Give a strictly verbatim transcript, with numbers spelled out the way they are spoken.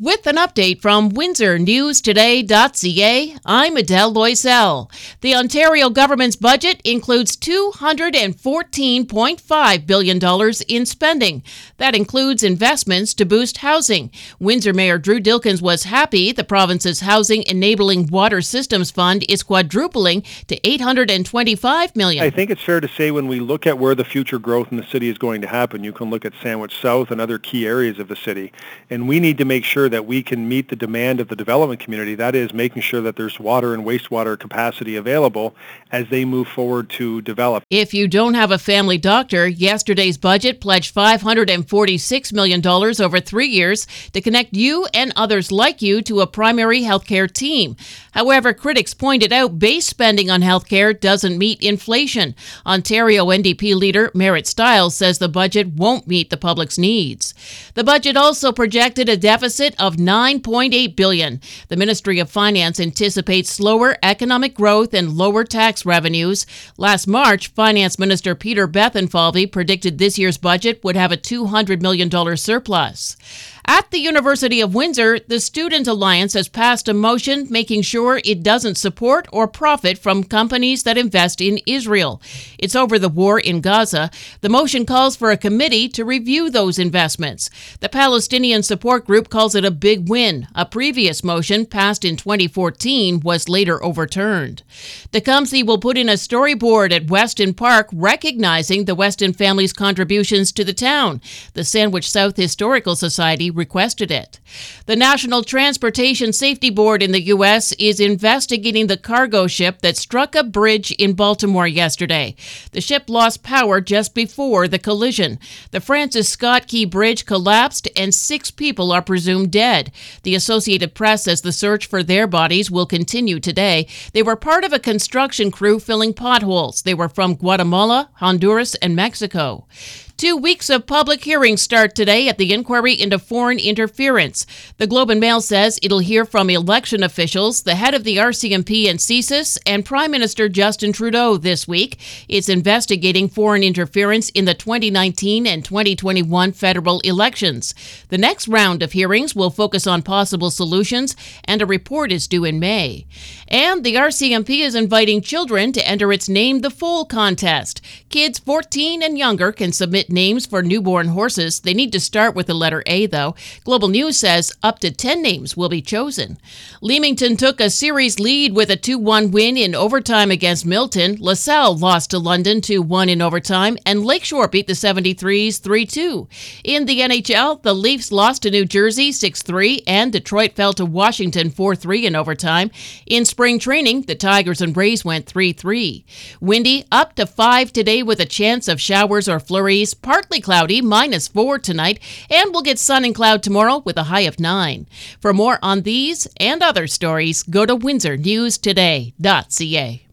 With an update from Windsor News Today dot C A, I'm Adele Loisel. The Ontario government's budget includes two hundred fourteen point five billion dollars in spending. That includes investments to boost housing. Windsor Mayor Drew Dilkens was happy the province's Housing Enabling Water Systems Fund is quadrupling to eight hundred twenty-five million dollars. I think it's fair to say when we look at where the future growth in the city is going to happen, you can look at Sandwich South and other key areas of the city, and we need to make sure that we can meet the demand of the development community. That is, making sure that there's water and wastewater capacity available as they move forward to develop. If you don't have a family doctor, yesterday's budget pledged five hundred forty-six million dollars over three years to connect you and others like you to a primary healthcare team. However, critics pointed out base spending on healthcare doesn't meet inflation. Ontario N D P leader Merritt Stiles says the budget won't meet the public's needs. The budget also projected a deficit of nine point eight billion dollars. The Ministry of Finance anticipates slower economic growth and lower tax revenues. Last March, Finance Minister Peter Bethlenfalvy predicted this year's budget would have a two hundred million dollars surplus. At the University of Windsor, the Student Alliance has passed a motion making sure it doesn't support or profit from companies that invest in Israel. It's over the war in Gaza. The motion calls for a committee to review those investments. The Palestinian Support Group calls it a big win. A previous motion, passed in twenty fourteen, was later overturned. Tecumseh will put in a storyboard at Weston Park recognizing the Weston family's contributions to the town. The Sandwich South Historical Society requested it. The National Transportation Safety Board in the U S is investigating the cargo ship that struck a bridge in Baltimore yesterday. The ship lost power just before the collision. The Francis Scott Key Bridge collapsed and six people are presumed dead. The Associated Press says the search for their bodies will continue today. They were part of a construction crew filling potholes. They were from Guatemala, Honduras, and Mexico. Two weeks of public hearings start today at the inquiry into foreign interference. The Globe and Mail says it'll hear from election officials, the head of the R C M P and C S I S, and Prime Minister Justin Trudeau this week. It's investigating foreign interference in the twenty nineteen and twenty twenty-one federal elections. The next round of hearings will focus on possible solutions, and a report is due in May. And the R C M P is inviting children to enter its Name the Foal contest. Kids fourteen and younger can submit names for newborn horses. They need to start with the letter A, though. Global News says up to ten names will be chosen. Leamington took a series lead with a two one win in overtime against Milton. LaSalle lost to London two one in overtime, and Lakeshore beat the seventy-threes three two. In the N H L, the Leafs lost to New Jersey six three, and Detroit fell to Washington four three in overtime. In spring training, the Tigers and Rays went three three. Windy up to five today with a chance of showers or flurries. Partly cloudy, minus four tonight, and we'll get sun and cloud tomorrow with a high of nine. For more on these and other stories, go to Windsor News Today dot C A.